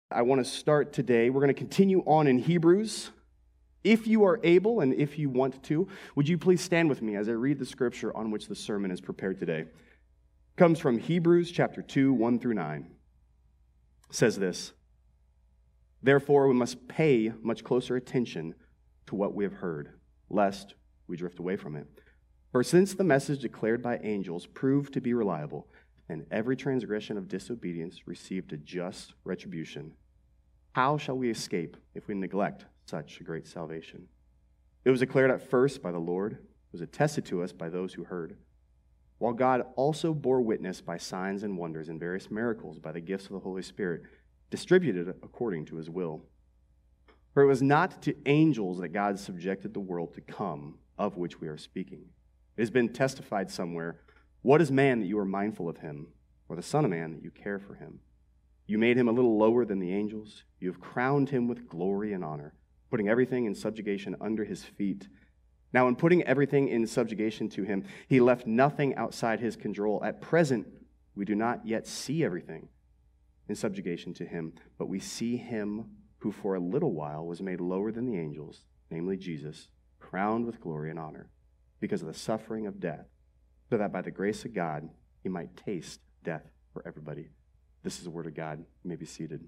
I want to start today. We're going to continue on in Hebrews. If you are able and if you want to, would you please stand with me as I read the scripture on which the sermon is prepared today? It comes from Hebrews chapter 2, 1 through 9. It says this, "Therefore we must pay much closer attention to what we have heard, lest we drift away from it. For since the message declared by angels proved to be reliable, and every transgression of disobedience received a just retribution, how shall we escape if we neglect such a great salvation? It was declared at first by the Lord, it was attested to us by those who heard, while God also bore witness by signs and wonders and various miracles by the gifts of the Holy Spirit, distributed according to his will. For it was not to angels that God subjected the world to come, of which we are speaking. It has been testified somewhere, 'What is man that you are mindful of him, or the son of man that you care for him? You made him a little lower than the angels. You have crowned him with glory and honor, putting everything in subjugation under his feet. Now, in putting everything in subjugation to him, he left nothing outside his control. At present, we do not yet see everything in subjugation to him, but we see him who for a little while was made lower than the angels, namely Jesus, crowned with glory and honor, because of the suffering of death, so that by the grace of God he might taste death for everybody." This is the word of God. You may be seated.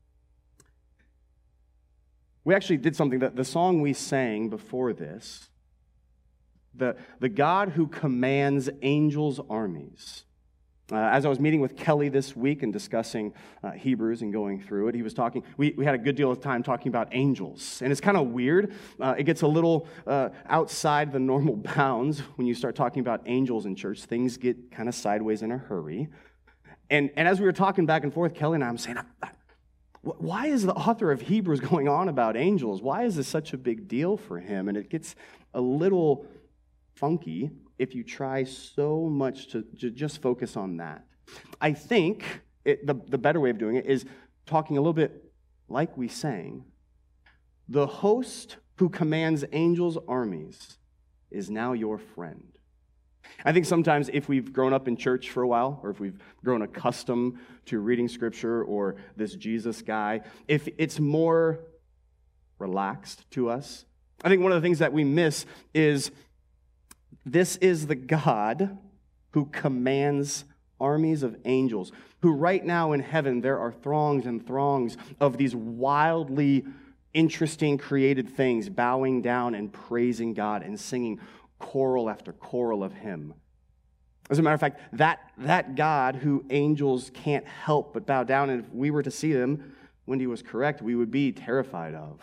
We actually did something that the song we sang before this, the God who commands angels' armies. As I was meeting with Kelly this week and discussing Hebrews and going through it, he was talking, we had a good deal of time talking about angels. And it's kind of weird. It gets a little outside the normal bounds when you start talking about angels in church. Things get kind of sideways in a hurry. And as we were talking back and forth, Kelly and I, I'm saying, why is the author of Hebrews going on about angels? Why is this such a big deal for him? And it gets a little funky if you try so much to just focus on that. I think the better way of doing it is talking a little bit like we sang. The host who commands angels' armies is now your friend. I think sometimes if we've grown up in church for a while, or if we've grown accustomed to reading Scripture or this Jesus guy, if it's more relaxed to us, I think one of the things that we miss is this is the God who commands armies of angels, who right now in heaven there are throngs and throngs of these wildly interesting created things bowing down and praising God and singing choral after choral of him. As a matter of fact, that God who angels can't help but bow down, and if we were to see him, Wendy was correct, we would be terrified of.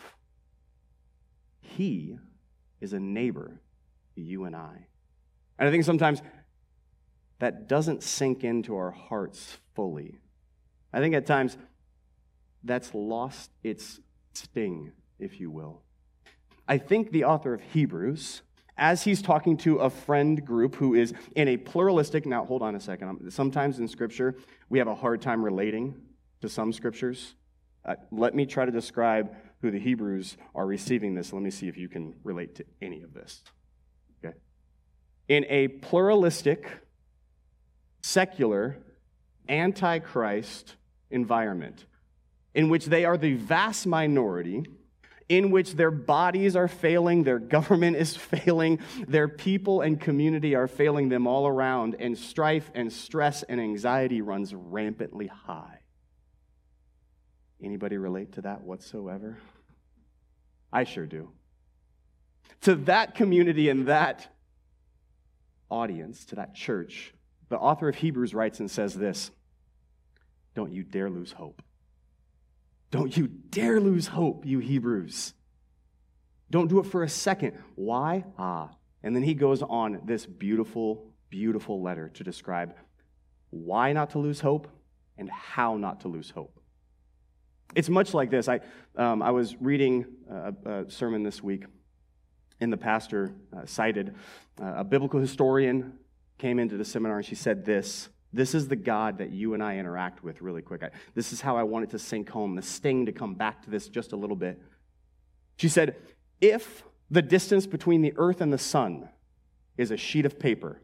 He is a neighbor to you and I. And I think sometimes that doesn't sink into our hearts fully. I think at times that's lost its sting, if you will. I think the author of Hebrews, as he's talking to a friend group who is in a pluralistic, now hold on a second, sometimes in Scripture we have a hard time relating to some Scriptures. Let me try to describe who the Hebrews are receiving this. Let me see if you can relate to any of this. Okay. In a pluralistic, secular, anti-Christ environment in which they are the vast minority, in which their bodies are failing, their government is failing, their people and community are failing them all around, and strife and stress and anxiety runs rampantly high. Anybody relate to that whatsoever? I sure do. To that community and that audience, to that church, the author of Hebrews writes and says this, "Don't you dare lose hope. Don't you dare lose hope, you Hebrews. Don't do it for a second." Why? And then he goes on this beautiful, beautiful letter to describe why not to lose hope and how not to lose hope. It's much like this. I was reading a sermon this week, and the pastor cited a biblical historian came into the seminar, and she said this is the God that you and I interact with really quick. This is how I want it to sink home, the sting to come back to this just a little bit. She said, if the distance between the earth and the sun is a sheet of paper,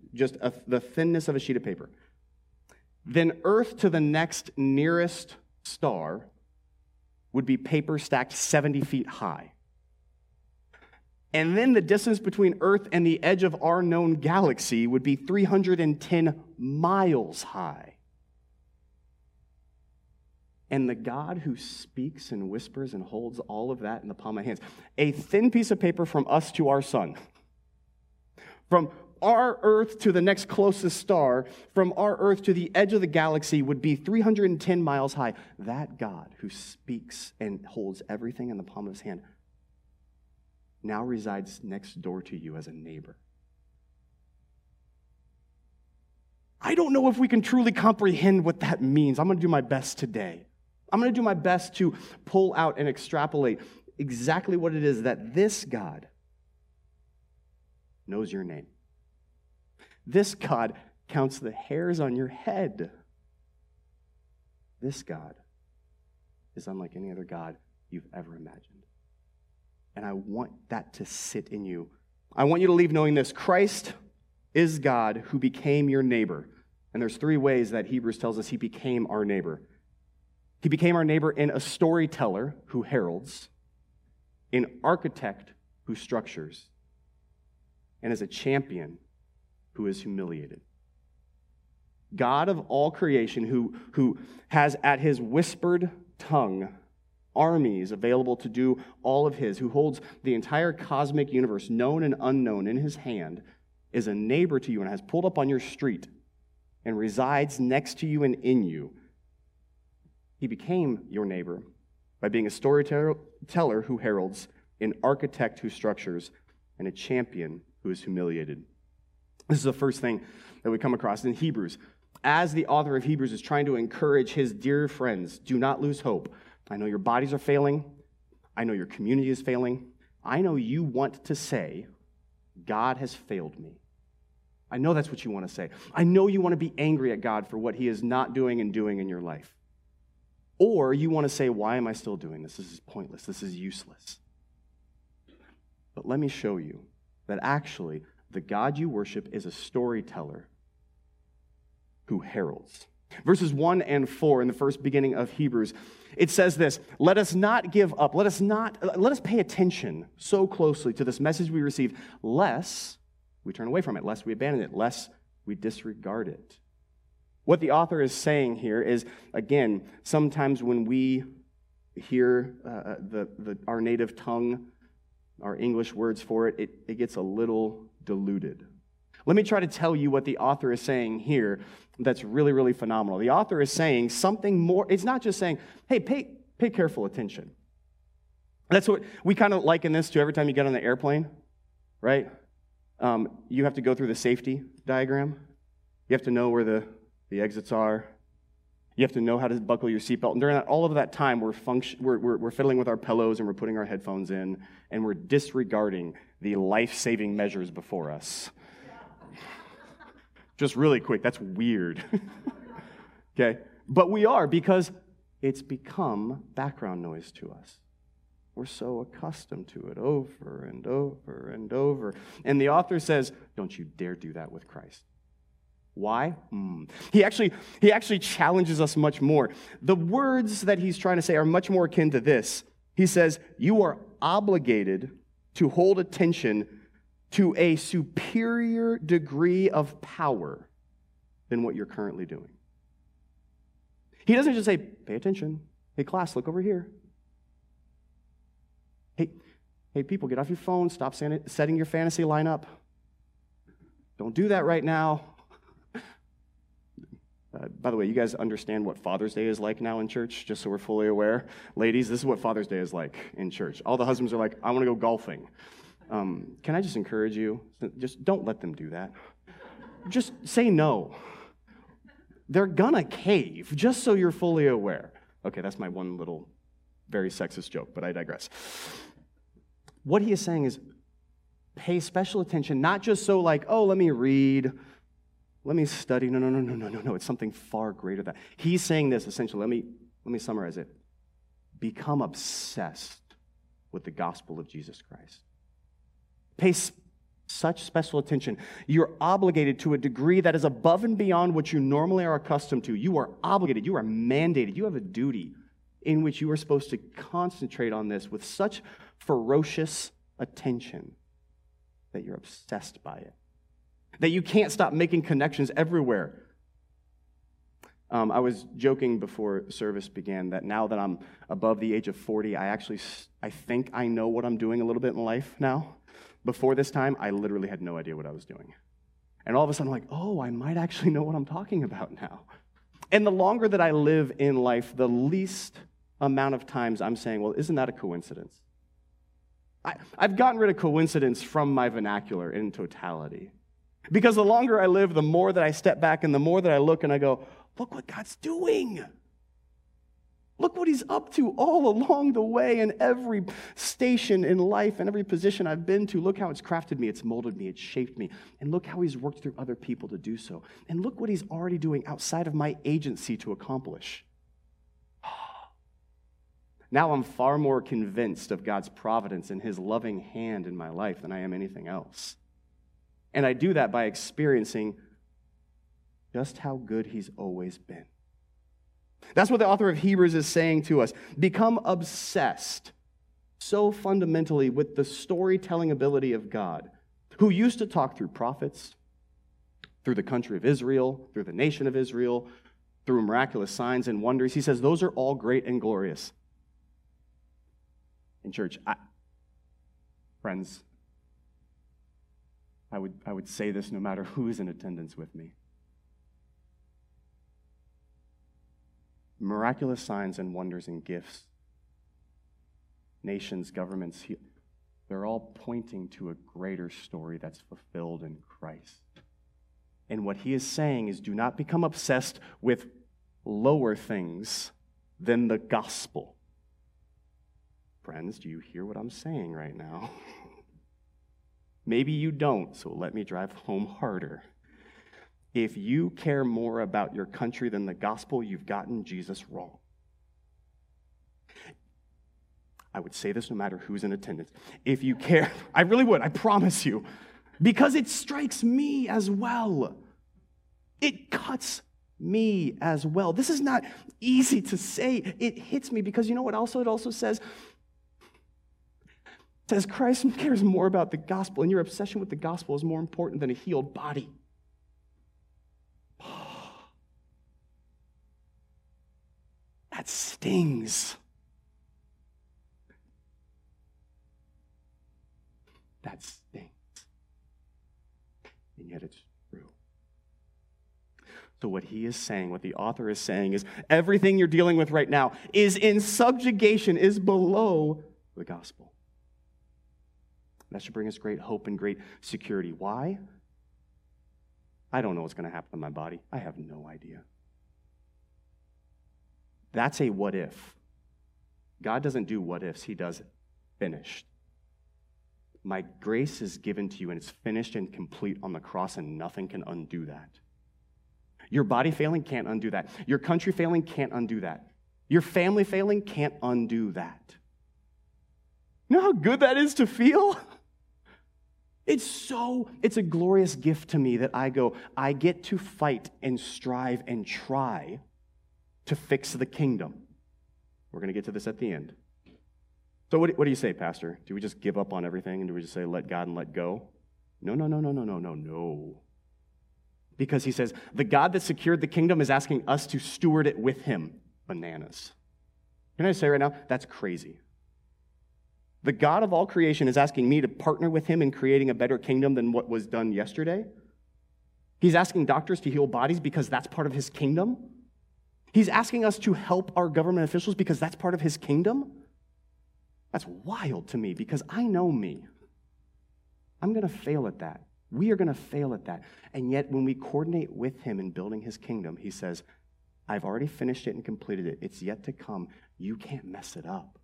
the thinness of a sheet of paper, then earth to the next nearest star would be paper stacked 70 feet high. And then the distance between Earth and the edge of our known galaxy would be 310 miles high. And the God who speaks and whispers and holds all of that in the palm of my hands, a thin piece of paper from us to our sun, from our Earth to the next closest star, from our Earth to the edge of the galaxy would be 310 miles high. That God who speaks and holds everything in the palm of his hand now resides next door to you as a neighbor. I don't know if we can truly comprehend what that means. I'm going to do my best today. I'm going to do my best to pull out and extrapolate exactly what it is that this God knows your name. This God counts the hairs on your head. This God is unlike any other God you've ever imagined. And I want that to sit in you. I want you to leave knowing this. Christ is God who became your neighbor. And there's 3 ways that Hebrews tells us he became our neighbor. He became our neighbor in a storyteller who heralds, an architect who structures, and as a champion who is humiliated. God of all creation who has at his whispered tongue armies available to do all of his, who holds the entire cosmic universe, known and unknown, in his hand, is a neighbor to you and has pulled up on your street and resides next to you and in you. He became your neighbor by being a storyteller who heralds, an architect who structures, and a champion who is humiliated. This is the first thing that we come across in Hebrews. As the author of Hebrews is trying to encourage his dear friends, do not lose hope. I know your bodies are failing. I know your community is failing. I know you want to say, God has failed me. I know that's what you want to say. I know you want to be angry at God for what he is not doing and doing in your life. Or you want to say, why am I still doing this? This is pointless. This is useless. But let me show you that actually the God you worship is a storyteller who heralds. Verses 1 and 4 in the first beginning of Hebrews, it says this: let us not give up. Let us pay attention so closely to this message we receive, lest we turn away from it, lest we abandon it, lest we disregard it. What the author is saying here is, again, sometimes when we hear our native tongue, our English words for it, it gets a little diluted. Let me try to tell you what the author is saying here that's really, really phenomenal. The author is saying something more. It's not just saying, hey, pay careful attention. That's what we kind of liken this to every time you get on the airplane, right? You have to go through the safety diagram. You have to know where the exits are. You have to know how to buckle your seatbelt. And during all of that time, we're fiddling with our pillows and we're putting our headphones in and we're disregarding the life-saving measures before us. Just really quick, that's weird. Okay? But we are, because it's become background noise to us. We're so accustomed to it over and over and over. And the author says, don't you dare do that with Christ. Why? He actually challenges us much more. The words that he's trying to say are much more akin to this. He says, you are obligated to hold attention to a superior degree of power than what you're currently doing. He doesn't just say, pay attention. Hey, class, look over here. Hey, people, get off your phone. Stop setting your fantasy line up. Don't do that right now. By the way, you guys understand what Father's Day is like now in church, just so we're fully aware. Ladies, this is what Father's Day is like in church. All the husbands are like, I want to go golfing. Can I just encourage you? Just don't let them do that. Just say no. They're gonna cave, just so you're fully aware. Okay, that's my one little very sexist joke, but I digress. What he is saying is pay special attention, not just so like, oh, let me read, let me study. No. It's something far greater than that. He's saying this essentially. Let me summarize it. Become obsessed with the gospel of Jesus Christ. Pay such special attention. You're obligated to a degree that is above and beyond what you normally are accustomed to. You are obligated, you are mandated, you have a duty in which you are supposed to concentrate on this with such ferocious attention that you're obsessed by it, that you can't stop making connections everywhere. I was joking before service began that now that I'm above the age of 40, I think I know what I'm doing a little bit in life now. Before this time, I literally had no idea what I was doing. And all of a sudden, I'm like, oh, I might actually know what I'm talking about now. And the longer that I live in life, the least amount of times I'm saying, well, isn't that a coincidence? I've gotten rid of coincidence from my vernacular in totality. Because the longer I live, the more that I step back and the more that I look and I go, look what God's doing. Look what he's up to all along the way in every station in life and every position I've been to. Look how it's crafted me, it's molded me, it's shaped me. And look how he's worked through other people to do so. And look what he's already doing outside of my agency to accomplish. Now I'm far more convinced of God's providence and his loving hand in my life than I am anything else. And I do that by experiencing just how good he's always been. That's what the author of Hebrews is saying to us. Become obsessed so fundamentally with the storytelling ability of God, who used to talk through prophets, through the country of Israel, through the nation of Israel, through miraculous signs and wonders. He says those are all great and glorious. In church, friends, I would say this no matter who is in attendance with me. Miraculous signs and wonders and gifts, nations, governments, they're all pointing to a greater story that's fulfilled in Christ. And what he is saying is, do not become obsessed with lower things than the gospel. Friends, do you hear what I'm saying right now? Maybe you don't, so let me drive home harder. If you care more about your country than the gospel, you've gotten Jesus wrong. I would say this no matter who's in attendance. If you care, I really would, I promise you, because it strikes me as well. It cuts me as well. This is not easy to say. It hits me because you know what also it also says? It says Christ cares more about the gospel, and your obsession with the gospel is more important than a healed body. That stings. That stings. And yet it's true. So what he is saying, what the author is saying is everything you're dealing with right now is in subjugation, is below the gospel. That should bring us great hope and great security. Why? I don't know what's going to happen to my body. I have no idea. That's a what if. God doesn't do what ifs. He does finished. My grace is given to you, and it's finished and complete on the cross, and nothing can undo that. Your body failing can't undo that. Your country failing can't undo that. Your family failing can't undo that. You know how good that is to feel? It's a glorious gift to me that I get to fight and strive and try to fix the kingdom. We're going to get to this at the end. So what do you say, Pastor? Do we just give up on everything and do we just say let God and let go? No. Because he says, the God that secured the kingdom is asking us to steward it with him. Bananas. Can I say right now, that's crazy. The God of all creation is asking me to partner with him in creating a better kingdom than what was done yesterday. He's asking doctors to heal bodies because that's part of his kingdom. He's asking us to help our government officials because that's part of his kingdom. That's wild to me because I know me. I'm going to fail at that. We are going to fail at that. And yet when we coordinate with him in building his kingdom, he says, I've already finished it and completed it. It's yet to come. You can't mess it up.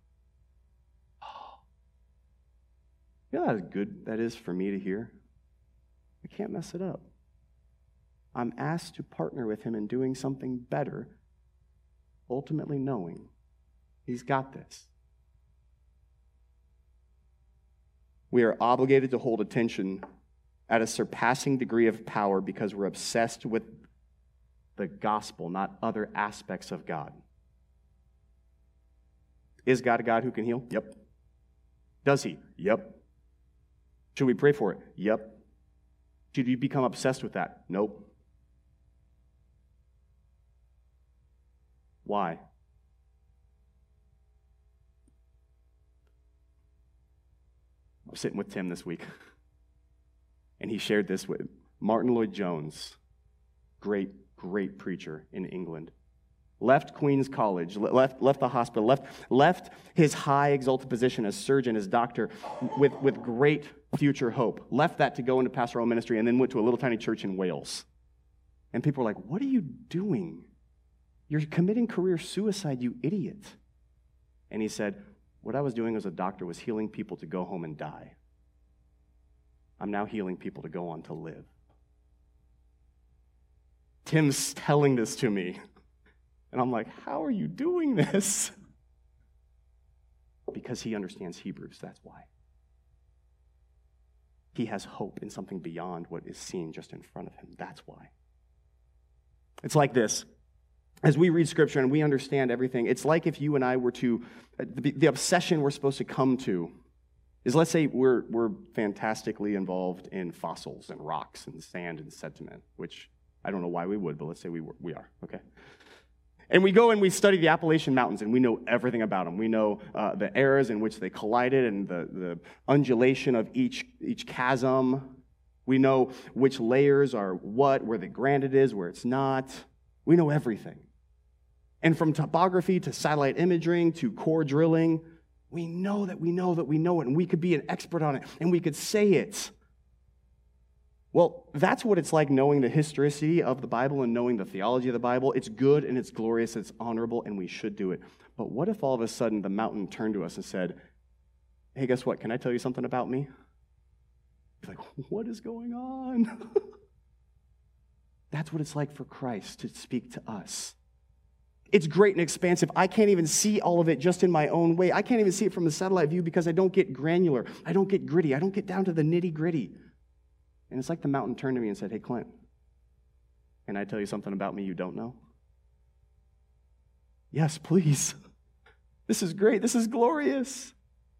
You know how good that is for me to hear? I can't mess it up. I'm asked to partner with him in doing something better, ultimately knowing he's got this. We are obligated to hold attention at a surpassing degree of power because we're obsessed with the gospel, not other aspects of God. Is God a God who can heal? Yep. Does he? Yep. Should we pray for it? Yep. Should you become obsessed with that? Nope. Why? I was sitting with Tim this week, and he shared this with Martin Lloyd-Jones, great preacher in England. Left Queen's College, left the hospital, left his high exalted position as surgeon, as doctor, with great future hope. Left that to go into pastoral ministry and then went to a little tiny church in Wales. And people were like, what are you doing? You're committing career suicide, you idiot. And he said, what I was doing as a doctor was healing people to go home and die. I'm now healing people to go on to live. Tim's telling this to me. And I'm like, how are you doing this? Because he understands Hebrews, that's why. He has hope in something beyond what is seen just in front of him. That's why. It's like this. As we read Scripture and we understand everything, it's like if you and I were to, the obsession we're supposed to come to is, let's say we're fantastically involved in fossils and rocks and sand and sediment, which I don't know why we would, but let's say we are, okay? And we go and we study the Appalachian Mountains, and we know everything about them. We know the eras in which they collided and the undulation of each chasm. We know which layers are what, where the granite is, where it's not. We know everything. And from topography to satellite imaging to core drilling, we know that we know that we know it, and we could be an expert on it, and we could say it. Well, that's what it's like knowing the historicity of the Bible and knowing the theology of the Bible. It's good and it's glorious, it's honorable, and we should do it. But what if all of a sudden the mountain turned to us and said, hey, guess what? Can I tell you something about me? You're like, what is going on? That's what it's like for Christ to speak to us. It's great and expansive. I can't even see all of it just in my own way. I can't even see it from the satellite view because I don't get granular. I don't get gritty. I don't get down to the nitty-gritty. And it's like the mountain turned to me and said, hey, Clint, can I tell you something about me you don't know? Yes, please. This is great. This is glorious.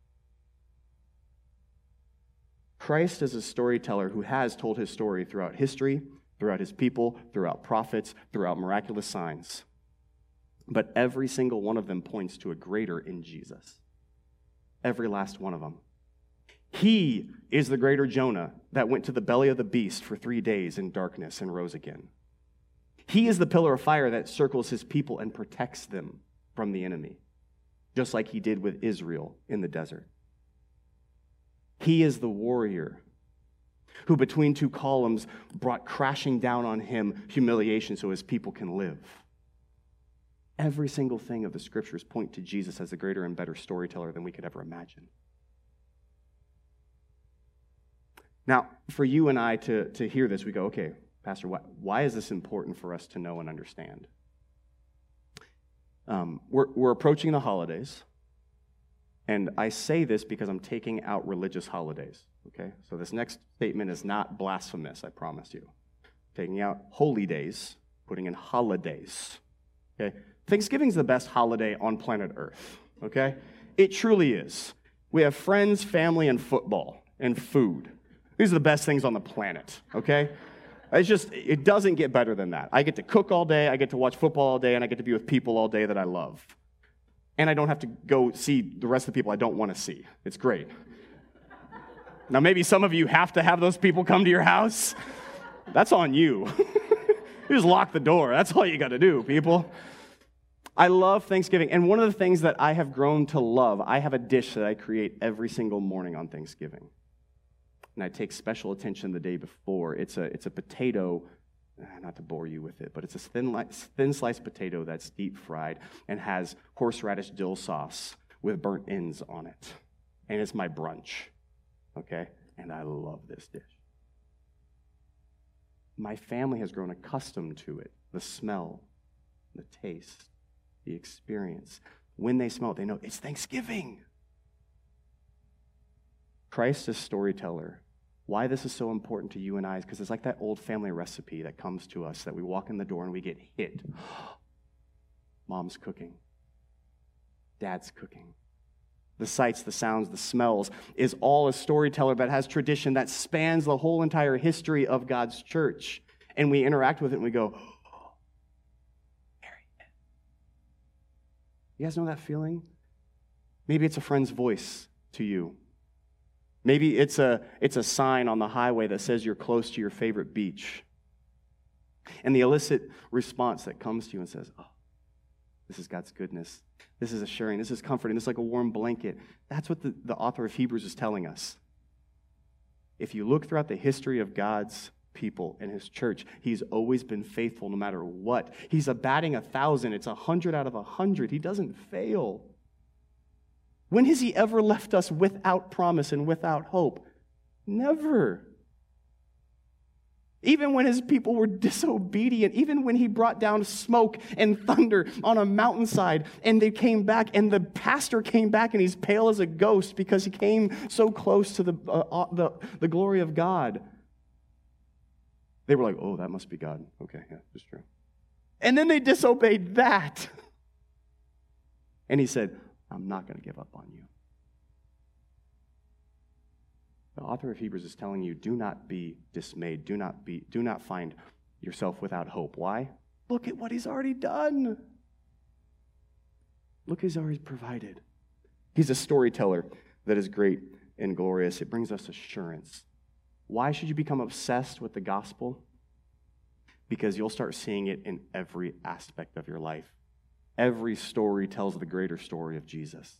Christ is a storyteller who has told his story throughout history, throughout his people, throughout prophets, throughout miraculous signs. But every single one of them points to a greater in Jesus. Every last one of them. He is the greater Jonah that went to the belly of the beast for 3 days in darkness and rose again. He is the pillar of fire that circles his people and protects them from the enemy, just like he did with Israel in the desert. He is the warrior who between two columns brought crashing down on him humiliation so his people can live. Every single thing of the scriptures point to Jesus as the greater and better storyteller than we could ever imagine. Now, for you and I to hear this, we go, okay, Pastor, why is this important for us to know and understand? We're approaching the holidays, and I say this because I'm taking out religious holidays, okay? So this next statement is not blasphemous, I promise you. Taking out holy days, putting in holidays, okay? Thanksgiving's the best holiday on planet Earth, okay? It truly is. We have friends, family, and football, and food. These are the best things on the planet, okay? It doesn't get better than that. I get to cook all day, I get to watch football all day, and I get to be with people all day that I love. And I don't have to go see the rest of the people I don't want to see. It's great. Now, maybe some of you have to have those people come to your house. That's on you. You just lock the door. That's all you got to do, people. I love Thanksgiving, and one of the things that I have grown to love, I have a dish that I create every single morning on Thanksgiving. And I take special attention the day before. It's a potato, not to bore you with it, but it's a thin sliced potato that's deep fried and has horseradish dill sauce with burnt ends on it. And it's my brunch, okay? And I love this dish. My family has grown accustomed to it, the smell, the taste, the experience. When they smell it, they know it's Thanksgiving. Christ is storyteller Why this is so important to you and I is because it's like that old family recipe that comes to us that we walk in the door and we get hit. Mom's cooking. Dad's cooking. The sights, the sounds, the smells is all a storyteller that has tradition that spans the whole entire history of God's church. And we interact with it and we go, oh, there he is. You guys know that feeling? Maybe it's a friend's voice to you. Maybe it's a sign on the highway that says you're close to your favorite beach. And the illicit response that comes to you and says, oh, this is God's goodness. This is assuring. This is comforting. This is like a warm blanket. That's what the author of Hebrews is telling us. If you look throughout the history of God's people and his church, he's always been faithful no matter what. He's a batting 1,000. It's 100 out of 100. He doesn't fail. When has he ever left us without promise and without hope? Never. Even when his people were disobedient, even when he brought down smoke and thunder on a mountainside and they came back and the pastor came back and he's pale as a ghost because he came so close to the glory of God. They were like, oh, that must be God. Okay, yeah, that's true. And then they disobeyed that. And he said, I'm not going to give up on you. The author of Hebrews is telling you, do not be dismayed. Do not find yourself without hope. Why? Look at what he's already done. Look what he's already provided. He's a storyteller that is great and glorious. It brings us assurance. Why should you become obsessed with the gospel? Because you'll start seeing it in every aspect of your life. Every story tells the greater story of Jesus.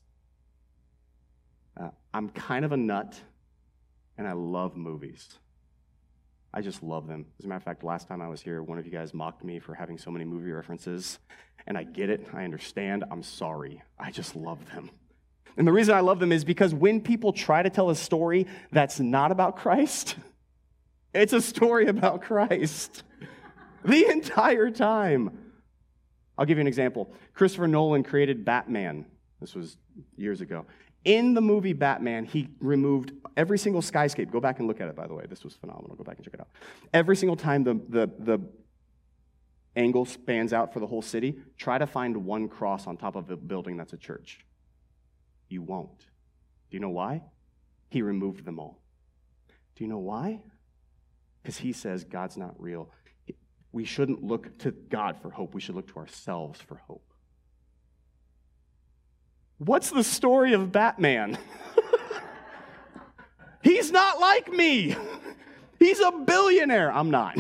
I'm kind of a nut, and I love movies. I just love them. As a matter of fact, last time I was here, one of you guys mocked me for having so many movie references, and I get it. I understand. I'm sorry. I just love them. And the reason I love them is because when people try to tell a story that's not about Christ, it's a story about Christ. The entire time. I'll give you an example. Christopher Nolan created Batman. This was years ago. In the movie Batman, he removed every single skyscape. Go back and look at it, by the way. This was phenomenal. Go back and check it out. Every single time the angle spans out for the whole city, try to find one cross on top of a building that's a church. You won't. Do you know why? He removed them all. Do you know why? Because he says God's not real. We shouldn't look to God for hope. We should look to ourselves for hope. What's the story of Batman? He's not like me. He's a billionaire. I'm not.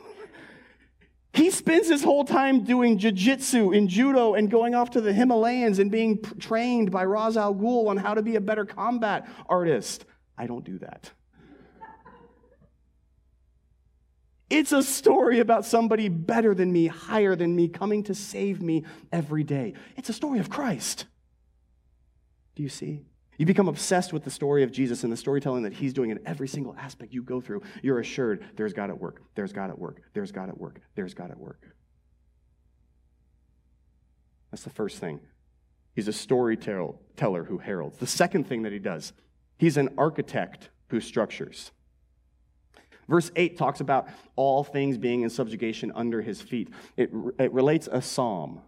He spends his whole time doing jiu-jitsu and judo and going off to the Himalayas and being trained by Ra's al Ghul on how to be a better combat artist. I don't do that. It's a story about somebody better than me, higher than me, coming to save me every day. It's a story of Christ. Do you see? You become obsessed with the story of Jesus and the storytelling that he's doing in every single aspect you go through. You're assured there's God at work, there's God at work, there's God at work, there's God at work. That's the first thing. He's a storyteller who heralds. The second thing that he does, he's an architect who structures. Verse 8 talks about all things being in subjugation under his feet. It relates a psalm.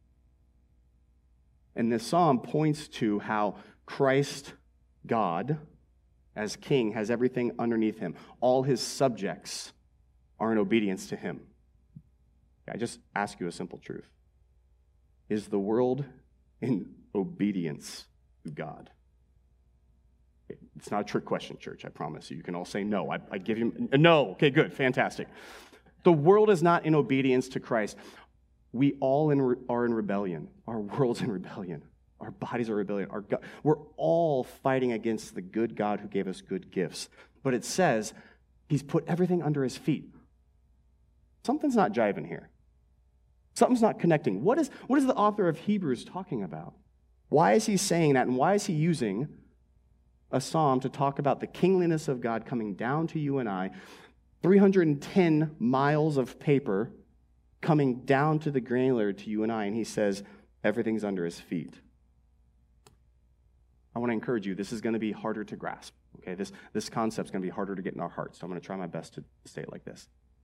And this psalm points to how Christ, God, as king, has everything underneath him. All his subjects are in obedience to him. I just ask you a simple truth. Is the world in obedience to God? It's not a trick question, church, I promise you. You can all say no. I give you a no. Okay, good, fantastic. The world is not in obedience to Christ. We all are in rebellion. Our world's in rebellion. Our bodies are rebellion. We're all fighting against the good God who gave us good gifts. But it says he's put everything under his feet. Something's not jiving here. Something's not connecting. What is the author of Hebrews talking about? Why is he saying that, and why is he using a psalm to talk about the kingliness of God coming down to you and I, 310 miles of paper coming down to the granular to you and I, and he says everything's under his feet? I want to encourage you, this is going to be harder to grasp. Okay, this concept's going to be harder to get in our hearts, so I'm going to try my best to say it like this.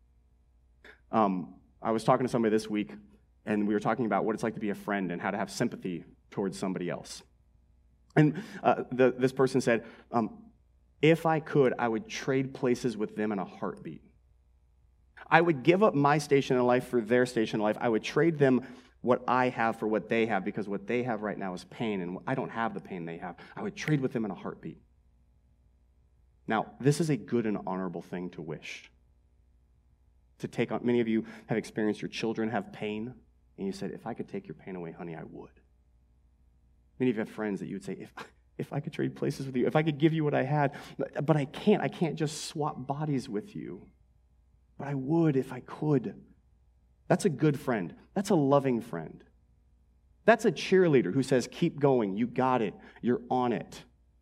I was talking to somebody this week, and we were talking about what it's like to be a friend and how to have sympathy towards somebody else. And this person said, if I could, I would trade places with them in a heartbeat. I would give up my station in life for their station in life. I would trade them what I have for what they have, because what they have right now is pain, and I don't have the pain they have. I would trade with them in a heartbeat. Now, this is a good and honorable thing to wish. To take on, many of you have experienced your children have pain, and you said, if I could take your pain away, honey, I would. Many of you have friends that you would say, if I could trade places with you, if I could give you what I had, but I can't just swap bodies with you. But I would if I could. That's a good friend. That's a loving friend. That's a cheerleader who says, keep going, you got it, you're on it.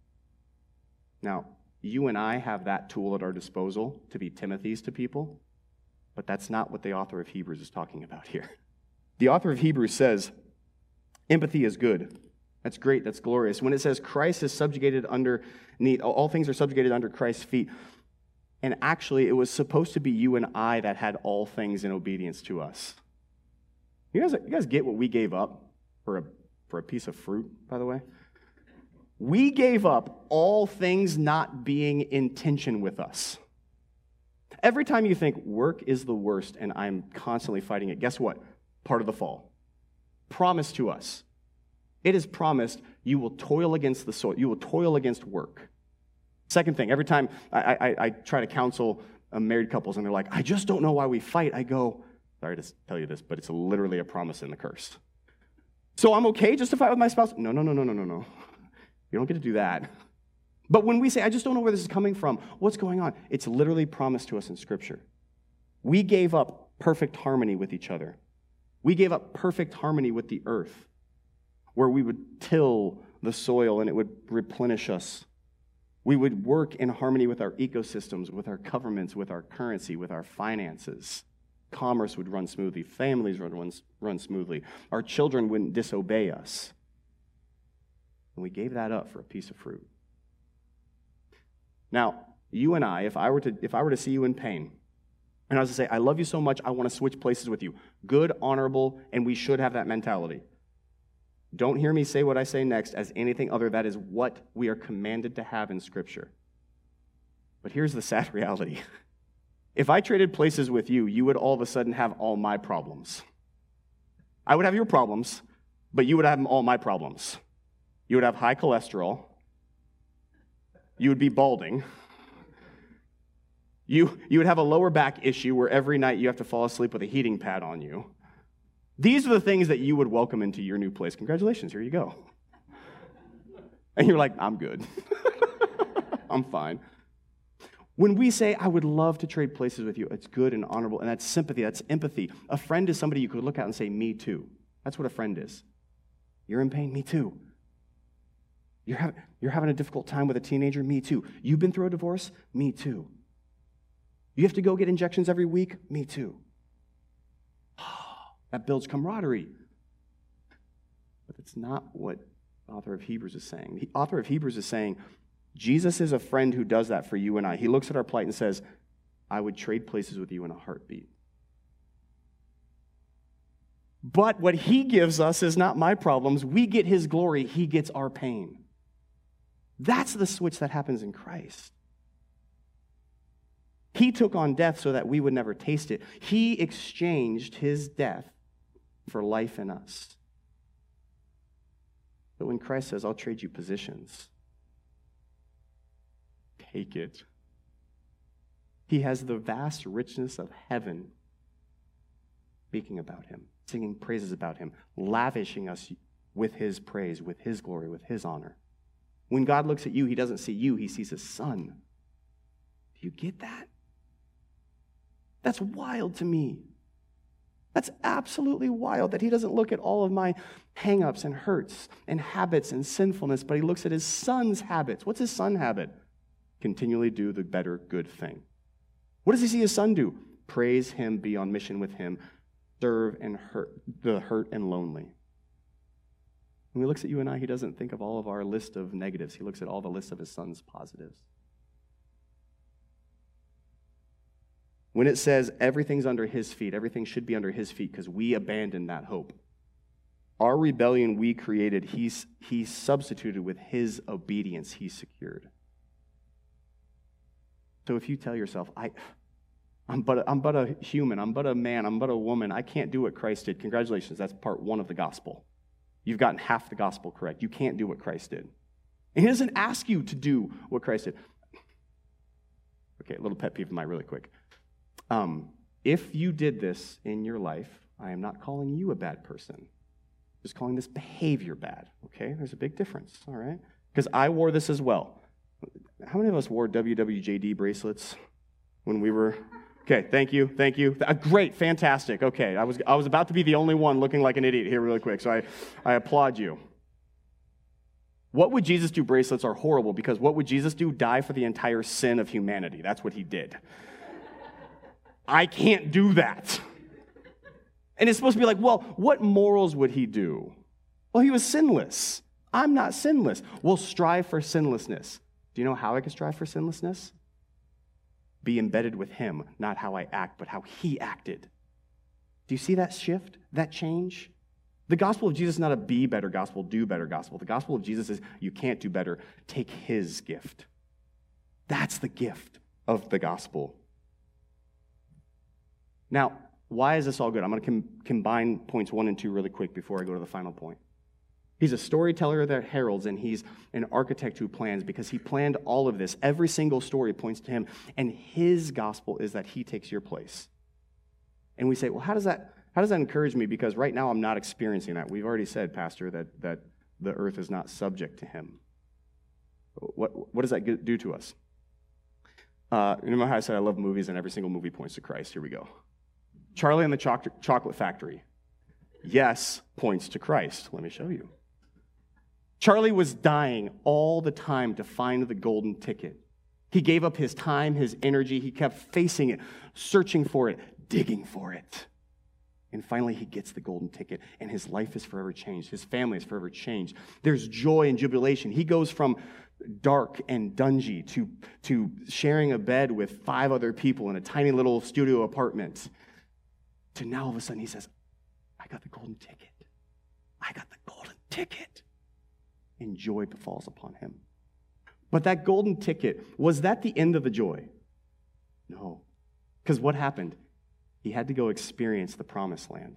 Now, you and I have that tool at our disposal to be Timothys to people, but that's not what the author of Hebrews is talking about here. The author of Hebrews says, empathy is good. That's great, that's glorious. When it says Christ is subjugated underneath, all things are subjugated under Christ's feet, and actually it was supposed to be you and I that had all things in obedience to us. You guys get what we gave up for a piece of fruit, by the way? We gave up all things not being in tension with us. Every time you think work is the worst and I'm constantly fighting it, guess what? Part of the fall. Promised to us. It is promised you will toil against the soil. You will toil against work. Second thing, every time I try to counsel married couples and they're like, I just don't know why we fight, I go, sorry to tell you this, but it's literally a promise in the curse. So I'm okay just to fight with my spouse? No. You don't get to do that. But when we say, I just don't know where this is coming from, what's going on? It's literally promised to us in Scripture. We gave up perfect harmony with each other. We gave up perfect harmony with the earth, where we would till the soil and it would replenish us. We would work in harmony with our ecosystems, with our governments, with our currency, with our finances. Commerce would run smoothly. Families would run smoothly. Our children wouldn't disobey us. And we gave that up for a piece of fruit. Now, you and I, if I were to see you in pain, and I was to say, I love you so much, I want to switch places with you. Good, honorable, and we should have that mentality. Don't hear me say what I say next as anything other. That is what we are commanded to have in Scripture. But here's the sad reality. If I traded places with you, you would all of a sudden have all my problems. I would have your problems, but you would have all my problems. You would have high cholesterol. You would be balding. You would have a lower back issue where every night you have to fall asleep with a heating pad on you. These are the things that you would welcome into your new place. Congratulations, here you go. And you're like, I'm good. I'm fine. When we say, I would love to trade places with you, it's good and honorable, and that's sympathy, that's empathy. A friend is somebody you could look at and say, me too. That's what a friend is. You're in pain, me too. You're having a difficult time with a teenager, me too. You've been through a divorce, me too. You have to go get injections every week, me too. That builds camaraderie. But it's not what the author of Hebrews is saying. The author of Hebrews is saying, Jesus is a friend who does that for you and I. He looks at our plight and says, I would trade places with you in a heartbeat. But what he gives us is not my problems. We get his glory. He gets our pain. That's the switch that happens in Christ. He took on death so that we would never taste it. He exchanged his death for life in us. But when Christ says, I'll trade you positions, take it. He has the vast richness of heaven speaking about him, singing praises about him, lavishing us with his praise, with his glory, with his honor. When God looks at you, he doesn't see you, he sees his son. Do you get that? That's wild to me. That's absolutely wild that he doesn't look at all of my hang-ups and hurts and habits and sinfulness, but he looks at his son's habits. What's his son habit? Continually do the better good thing. What does he see his son do? Praise him, be on mission with him, serve and hurt the hurt and lonely. When he looks at you and I, he doesn't think of all of our list of negatives. He looks at all the list of his son's positives. When it says everything's under his feet, everything should be under his feet because we abandoned that hope. Our rebellion we created, he substituted with his obedience he secured. So if you tell yourself, I'm but a human, I'm but a man, I'm but a woman, I can't do what Christ did. Congratulations, that's part one of the gospel. You've gotten half the gospel correct. You can't do what Christ did. And he doesn't ask you to do what Christ did. Okay, a little pet peeve of mine really quick. If you did this in your life, I am not calling you a bad person. Just calling this behavior bad, okay? There's a big difference, all right? Because I wore this as well. How many of us wore WWJD bracelets when we were... Okay, thank you. Great, fantastic. Okay, I was about to be the only one looking like an idiot here really quick, so I applaud you. What would Jesus do bracelets are horrible because what would Jesus do? Die for the entire sin of humanity. That's what he did. I can't do that. And it's supposed to be like, well, what morals would he do? Well, he was sinless. I'm not sinless. Well, strive for sinlessness. Do you know how I can strive for sinlessness? Be embedded with him, not how I act, but how he acted. Do you see that shift, that change? The gospel of Jesus is not a be better gospel, do better gospel. The gospel of Jesus is you can't do better, take his gift. That's the gift of the gospel. Now, why is this all good? I'm going to combine points 1 and 2 really quick before I go to the final point. He's a storyteller that heralds, and he's an architect who plans because he planned all of this. Every single story points to him, and his gospel is that he takes your place. And we say, well, how does that encourage me? Because right now I'm not experiencing that. We've already said, Pastor, that the earth is not subject to him. What does that do to us? Remember how I said I love movies, and every single movie points to Christ? Here we go. Charlie and the Chocolate Factory. Yes, points to Christ. Let me show you. Charlie was dying all the time to find the golden ticket. He gave up his time, his energy. He kept facing it, searching for it, digging for it. And finally, he gets the golden ticket, and his life is forever changed. His family is forever changed. There's joy and jubilation. He goes from dark and dungy to sharing a bed with 5 other people in a tiny little studio apartment to now all of a sudden he says, I got the golden ticket. I got the golden ticket. And joy befalls upon him. But that golden ticket, was that the end of the joy? No. Because what happened? He had to go experience the promised land.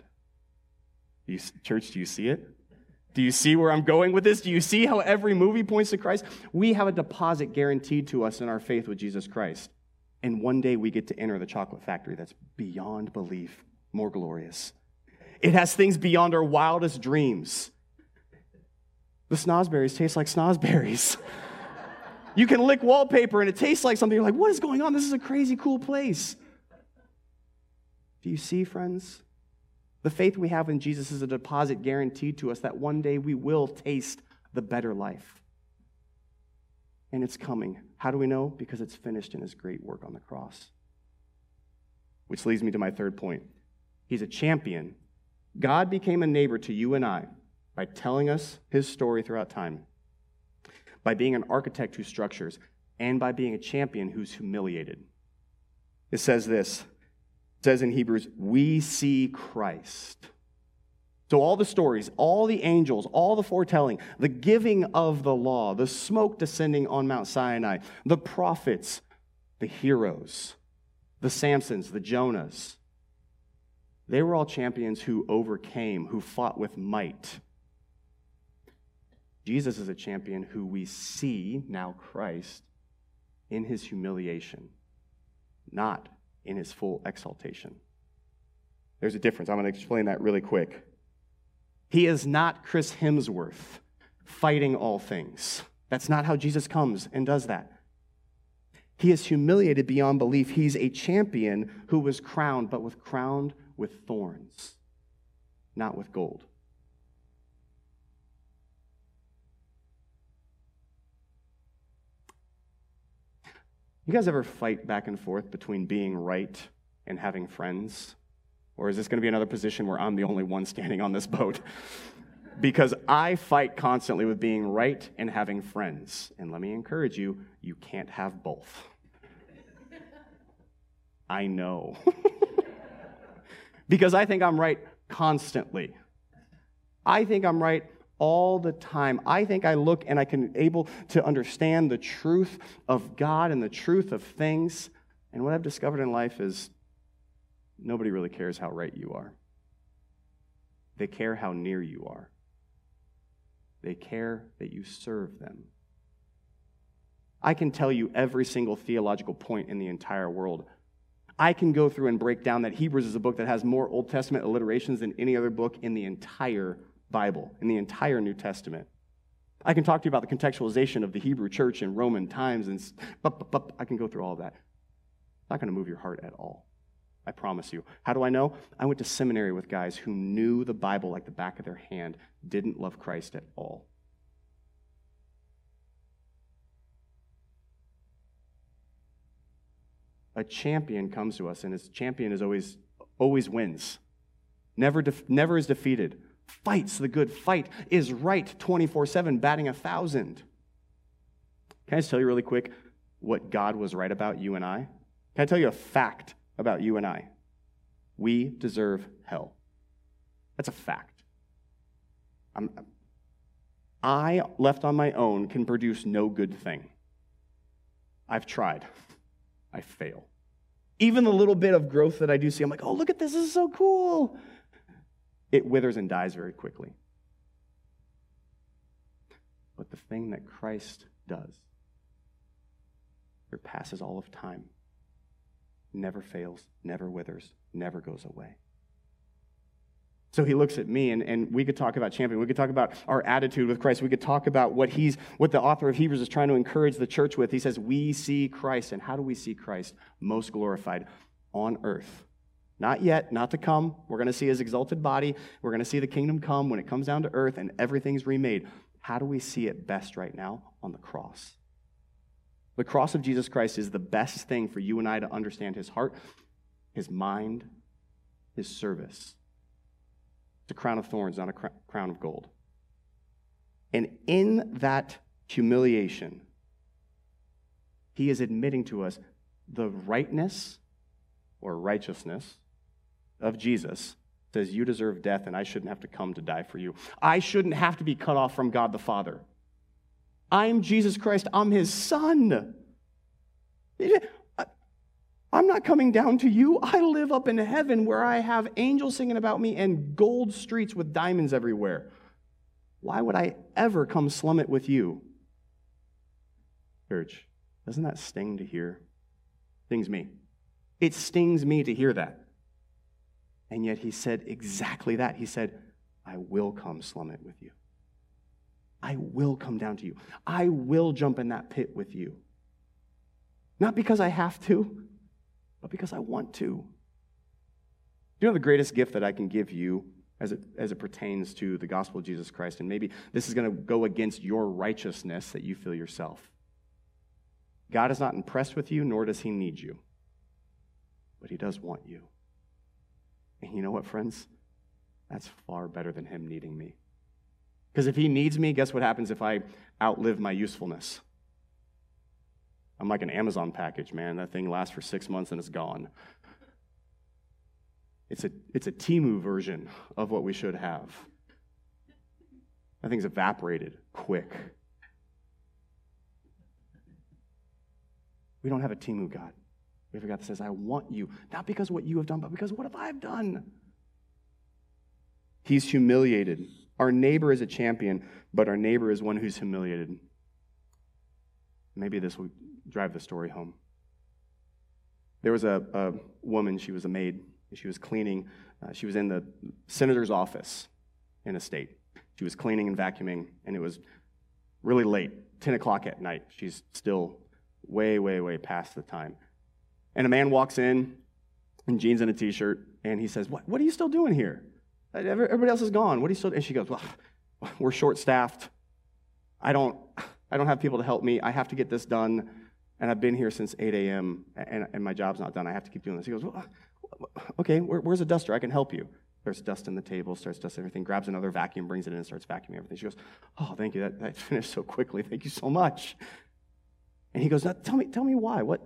Church, do you see it? Do you see where I'm going with this? Do you see how every movie points to Christ? We have a deposit guaranteed to us in our faith with Jesus Christ. And one day we get to enter the chocolate factory that's beyond belief, more glorious. It has things beyond our wildest dreams. The snozberries taste like snozberries. You can lick wallpaper and it tastes like something. You're like, what is going on? This is a crazy cool place. Do you see, friends? The faith we have in Jesus is a deposit guaranteed to us that one day we will taste the better life. And it's coming. How do we know? Because it's finished in his great work on the cross. Which leads me to my third point. He's a champion. God became a neighbor to you and I by telling us his story throughout time, by being an architect who structures, and by being a champion who's humiliated. It says this. It says in Hebrews, we see Christ. So all the stories, all the angels, all the foretelling, the giving of the law, the smoke descending on Mount Sinai, the prophets, the heroes, the Samsons, the Jonahs, they were all champions who overcame, who fought with might. Jesus is a champion who we see, now Christ, in his humiliation, not in his full exaltation. There's a difference. I'm going to explain that really quick. He is not Chris Hemsworth fighting all things. That's not how Jesus comes and does that. He is humiliated beyond belief. He's a champion who was crowned, but crowned with thorns, not with gold. You guys ever fight back and forth between being right and having friends? Or is this going to be another position where I'm the only one standing on this boat? Because I fight constantly with being right and having friends. And let me encourage you, you can't have both. I know. Because I think I'm right constantly. I think I'm right all the time. I think I look and I can able to understand the truth of God and the truth of things. And what I've discovered in life is nobody really cares how right you are. They care how near you are. They care that you serve them. I can tell you every single theological point in the entire world. I can go through and break down that Hebrews is a book that has more Old Testament alliterations than any other book in the entire Bible, in the entire New Testament. I can talk to you about the contextualization of the Hebrew church in Roman times, and I can go through all of that. It's not going to move your heart at all. I promise you. How do I know? I went to seminary with guys who knew the Bible like the back of their hand, didn't love Christ at all. A champion comes to us, and his champion is always wins. Never is defeated. Fights the good fight, is right 24/7, batting 1,000. Can I just tell you really quick what God was right about you and I? Can I tell you a fact about you and I? We deserve hell. That's a fact. I, left on my own, can produce no good thing. I've tried. I fail. Even the little bit of growth that I do see, I'm like, oh, look at this is so cool. It withers and dies very quickly. But the thing that Christ does surpasses all of time. Never fails, never withers, never goes away. So he looks at me, and we could talk about champion. We could talk about our attitude with Christ. We could talk about what the author of Hebrews is trying to encourage the church with. He says, we see Christ. And how do we see Christ most glorified? On earth. Not yet, not to come. We're going to see his exalted body. We're going to see the kingdom come when it comes down to earth and everything's remade. How do we see it best right now? On the cross. The cross of Jesus Christ is the best thing for you and I to understand his heart, his mind, his service. It's a crown of thorns, not a crown of gold. And in that humiliation, he is admitting to us the rightness or righteousness of Jesus. Says, you deserve death, and I shouldn't have to come to die for you. I shouldn't have to be cut off from God the Father. I'm Jesus Christ. I'm his son. I'm not coming down to you. I live up in heaven where I have angels singing about me and gold streets with diamonds everywhere. Why would I ever come slum it with you? Church, doesn't that sting to hear? Stings me. It stings me to hear that. And yet he said exactly that. He said, I will come slum it with you. I will come down to you. I will jump in that pit with you. Not because I have to, but because I want to. You know the greatest gift that I can give you as it pertains to the gospel of Jesus Christ, and maybe this is going to go against your righteousness that you feel yourself. God is not impressed with you, nor does he need you. But he does want you. And you know what, friends? That's far better than him needing me. Because if he needs me, guess what happens if I outlive my usefulness? I'm like an Amazon package, man. That thing lasts for 6 months and it's gone. It's a Temu version of what we should have. That thing's evaporated quick. We don't have a Temu God. We have a God that says, I want you, not because of what you have done, but because what have I done? He's humiliated. Our neighbor is a champion, but our neighbor is one who's humiliated. Maybe this will drive the story home. There was a woman, she was a maid. She was cleaning. She was in the senator's office in a state. She was cleaning and vacuuming, and it was really late, 10 o'clock at night. She's still way, way, way past the time. And a man walks in jeans and a t-shirt, and he says, What are you still doing here? Everybody else is gone. What are you still doing? And she goes, well, we're short-staffed. I don't have people to help me. I have to get this done, and I've been here since 8 a.m., and my job's not done. I have to keep doing this. He goes, well, okay, where's a duster? I can help you. starts dusting the table, starts dusting everything, grabs another vacuum, brings it in and starts vacuuming everything. She goes, oh, thank you. That finished so quickly. Thank you so much. And he goes, now, tell me why. Why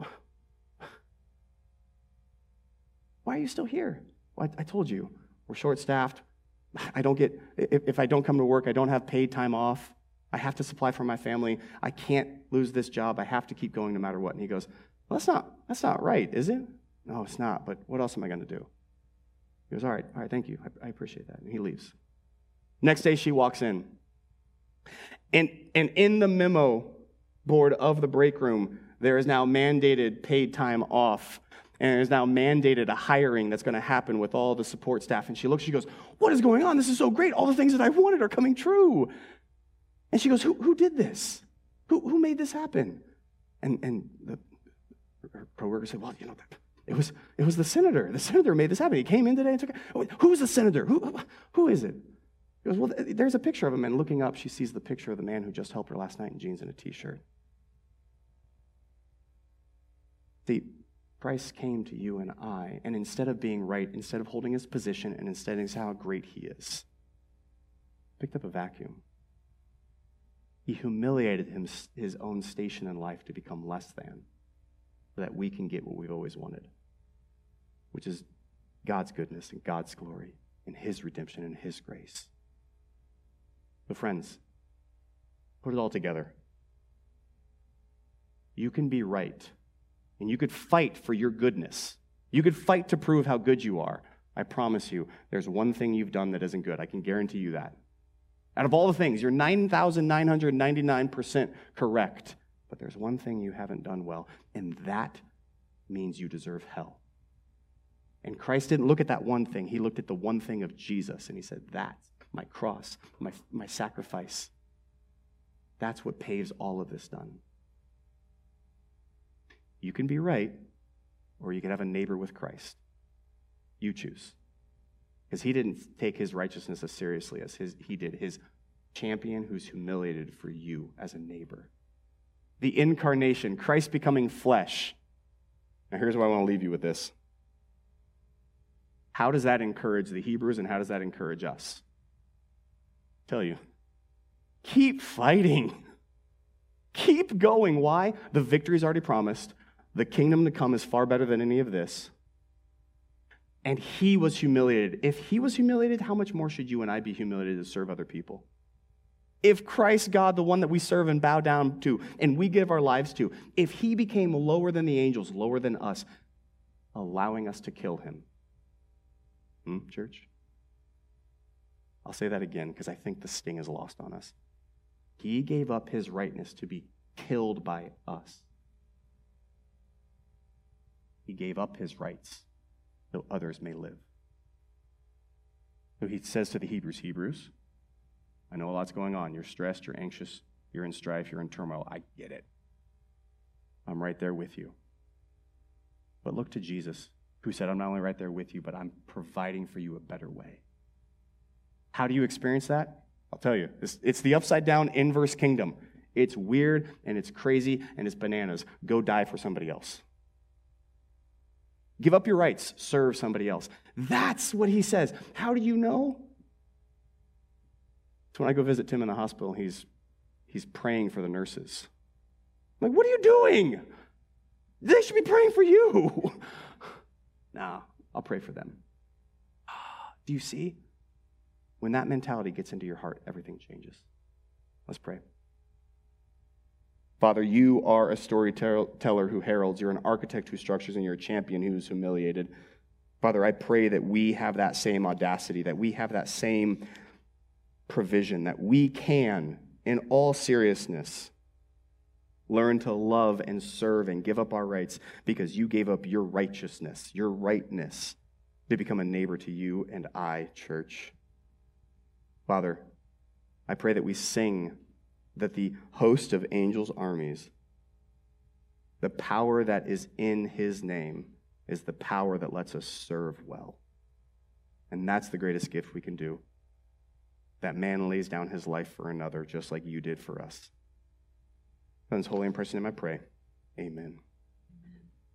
are you still here? Well, I told you, we're short-staffed. If I don't come to work, I don't have paid time off. I have to supply for my family. I can't lose this job. I have to keep going no matter what. And he goes, well, that's not right, is it? No, it's not, but what else am I going to do? He goes, all right, thank you. I appreciate that. And he leaves. Next day, she walks in. And in the memo board of the break room, there is now mandated paid time off. And there's now mandated a hiring that's going to happen with all the support staff. And she looks, she goes, what is going on? This is so great. All the things that I wanted are coming true. And she goes, who did this? Who made this happen? And her coworker said, well, it was the senator. The senator made this happen. He came in today and took it. Who's the senator? Who is it? He goes, well, there's a picture of him. And looking up, she sees the picture of the man who just helped her last night in jeans and a T-shirt. See, Christ came to you and I, and instead of being right, instead of holding his position, and instead of how great he is, picked up a vacuum. He humiliated his own station in life to become less than, so that we can get what we've always wanted, which is God's goodness and God's glory and his redemption and his grace. But friends, put it all together. You can be right, and you could fight for your goodness. You could fight to prove how good you are. I promise you, there's one thing you've done that isn't good. I can guarantee you that. Out of all the things, you're 9,999% correct. But there's one thing you haven't done well, and that means you deserve hell. And Christ didn't look at that one thing. He looked at the one thing of Jesus, and he said, that's my cross, my sacrifice. That's what paves all of this done. You can be right, or you can have a neighbor with Christ. You choose. Because he didn't take his righteousness as seriously as he did his champion who's humiliated for you as a neighbor. The incarnation, Christ becoming flesh. Now here's why I want to leave you with this. How does that encourage the Hebrews, and how does that encourage us? I'll tell you, keep fighting. Keep going. Why? The victory's already promised. The kingdom to come is far better than any of this. And he was humiliated. If he was humiliated, how much more should you and I be humiliated to serve other people? If Christ, God, the one that we serve and bow down to, and we give our lives to, if he became lower than the angels, lower than us, allowing us to kill him. Church? I'll say that again because I think the sting is lost on us. He gave up his rightness to be killed by us. He gave up his rights so others may live. So he says to the Hebrews, I know a lot's going on. You're stressed, you're anxious, you're in strife, you're in turmoil. I get it. I'm right there with you. But look to Jesus, who said, I'm not only right there with you, but I'm providing for you a better way. How do you experience that? I'll tell you. It's the upside-down inverse kingdom. It's weird, and it's crazy, and it's bananas. Go die for somebody else. Give up your rights. Serve somebody else. That's what he says. How do you know? So when I go visit Tim in the hospital, he's praying for the nurses. I'm like, what are you doing? They should be praying for you. No, I'll pray for them. Do you see? When that mentality gets into your heart, everything changes. Let's pray. Father, you are a storyteller who heralds. You're an architect who structures, and you're a champion who's humiliated. Father, I pray that we have that same audacity, that we have that same provision, that we can, in all seriousness, learn to love and serve and give up our rights because you gave up your righteousness, your rightness, to become a neighbor to you and I, church. Father, I pray that we sing that the host of angels' armies, the power that is in his name, is the power that lets us serve well. And that's the greatest gift we can do. That man lays down his life for another, just like you did for us. In his holy and precious name I pray. Amen.